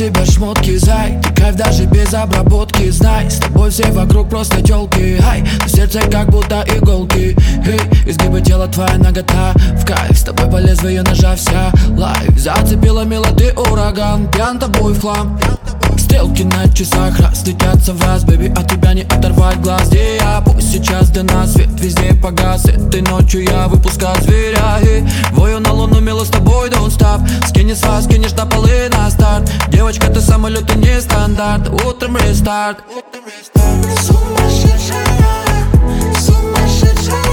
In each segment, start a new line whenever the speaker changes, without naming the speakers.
тебя шмотки, зай. Ты кайф даже без обработки, знай. С тобой все вокруг просто тёлки, ай. В сердце как будто иголки, эй. Изгибы тела, твоя нагота в кайф. С тобой по лезвию ножа вся лайф. Зацепила мило, ты ураган, пьян тобой в хлам. Стрелки на часах разлетятся в раз, бэби, от тебя не оторвать глаз. Где я? Пусть сейчас до нас свет везде погас. Этой ночью я выпускаю зверя и вою на луну, мило, с тобой don't stop. Скини с вас, скинешь на полы на старт. Девочка, ты самолет, ты не стандарт. Утром рестарт.
Сумасшедшая, сумасшедшая.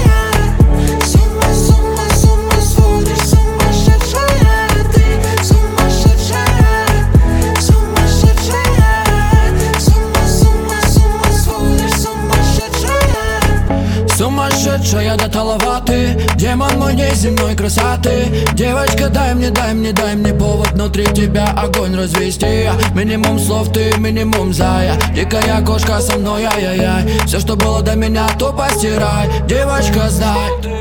Сумасшедшая до талаваты, демон мой неземной красоты. Девочка, дай мне повод внутри тебя огонь развести. Минимум слов, ты минимум зая. Дикая кошка со мной, ай-яй-яй. Все, что было до меня, то постирай. Девочка, знай.